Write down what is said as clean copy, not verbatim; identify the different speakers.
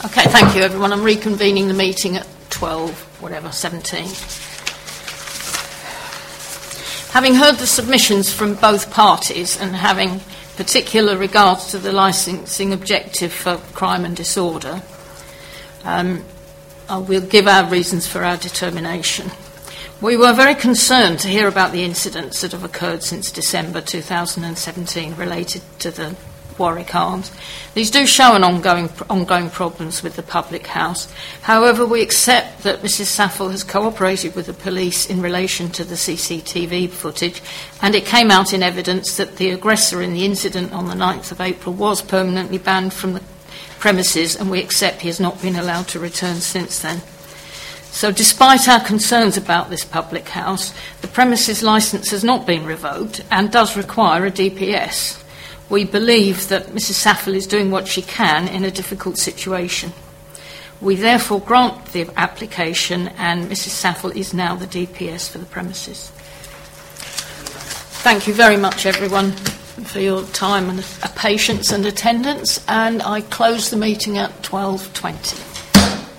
Speaker 1: Okay, thank you, everyone. I'm reconvening the meeting at 17. Having heard the submissions from both parties and having particular regards to the licensing objective for crime and disorder, I will give our reasons for our determination. We were very concerned to hear about the incidents that have occurred since December 2017 related to the Warwick Arms. These do show an ongoing problems with the public house. However, we accept that Mrs. Saffel has cooperated with the police in relation to the CCTV footage, and it came out in evidence that the aggressor in the incident on the 9th of April was permanently banned from the premises, and we accept he has not been allowed to return since then. So despite our concerns about this public house, the premises licence has not been revoked and does require a DPS. We believe that Mrs. Saffel is doing what she can in a difficult situation. We therefore grant the application, and Mrs. Saffel is now the DPS for the premises. Thank you very much, everyone, for your time and patience and attendance, and I close the meeting at 12:20.